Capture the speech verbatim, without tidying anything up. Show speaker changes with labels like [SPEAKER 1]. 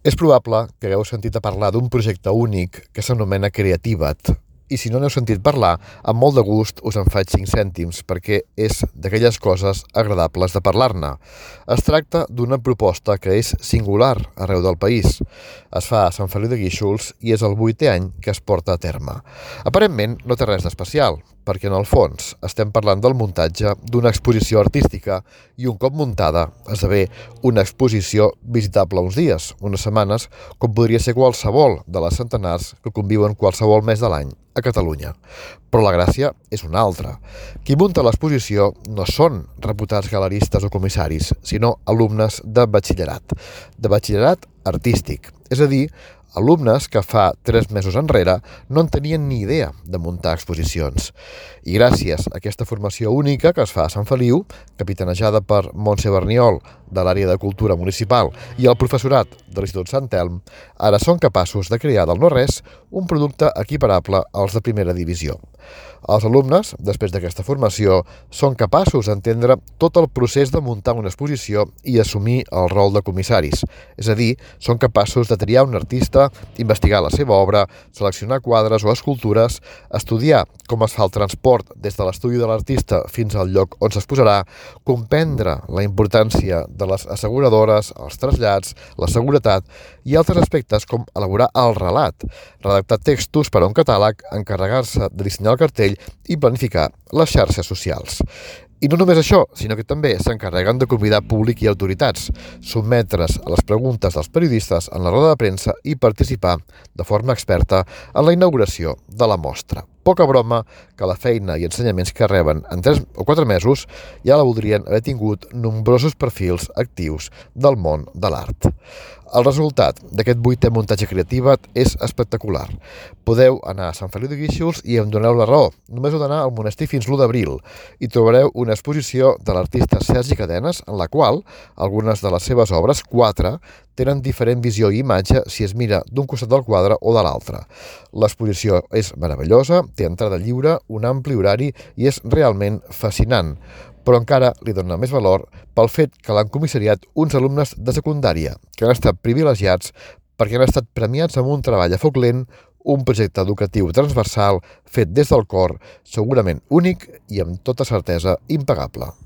[SPEAKER 1] És probable que hagueu sentit a parlar d'un projecte únic que s'anomena Creativa't, i si no n'heu sentit parlar, amb molt de gust us en faig cinc cèntims, perquè és d'aquelles coses agradables de parlar-ne. Es tracta d'una proposta que és singular arreu del país. Es fa a Sant Feliu de Guíxols i és el vuitè any que es porta a terme. Aparentment no té res d'especial, perquè en el fons estem parlant del muntatge d'una exposició artística i un cop muntada esdevé una exposició visitable uns dies, unes setmanes, com podria ser qualsevol de les centenars que conviuen qualsevol mes de l'any a Catalunya. Però la gràcia és una altra. Qui munta l'exposició no són reputats galeristes o comissaris, sinó alumnes de batxillerat, de batxillerat artístic, és a dir, alumnes que fa tres mesos enrere no en tenien ni idea de muntar exposicions. I gràcies a aquesta formació única que es fa a Sant Feliu, capitanejada per Montse Berniol, de l'àrea de cultura municipal, i el professorat de l'Institut Sant Elm, ara són capaços de crear del no-res un producte equiparable als de primera divisió. Els alumnes, després d'aquesta formació, són capaços d'entendre tot el procés de muntar una exposició i assumir el rol de comissaris, és a dir, són capaços de triar un artista, investigar la seva obra, seleccionar quadres o escultures, estudiar com es fa el transport des de l'estudi de l'artista fins al lloc on s'exposarà, comprendre la importància de les asseguradores, els trasllats, la seguretat i altres aspectes com elaborar el relat, redactar textos per a un catàleg, encarregar-se de dissenyar el cartell i planificar les xarxes socials. I no només això, sinó que també s'encarreguen de convidar públic i autoritats, sotmetre's a les preguntes dels periodistes en la roda de premsa i participar de forma experta en la inauguració de la mostra. Poca broma que la feina i ensenyaments que reben en tres o quatre mesos ja la voldrien haver tingut nombrosos perfils actius del món de l'art. El resultat d'aquest vuitè muntatge Creativa't és espectacular. Podeu anar a Sant Feliu de Guíxols i em doneu la raó. Només heu d'anar al monestir fins l'u d'abril i trobareu una exposició de l'artista Sergi Cadenes en la qual algunes de les seves obres, quatre, tenen diferent visió i imatge si es mira d'un costat del quadre o de l'altre. L'exposició és meravellosa, té entrada lliure, un ampli horari i és realment fascinant, però encara li dona més valor pel fet que l'han comissariat uns alumnes de secundària, que han estat privilegiats perquè han estat premiats amb un treball a foc lent, un projecte educatiu transversal fet des del cor, segurament únic i amb tota certesa impagable.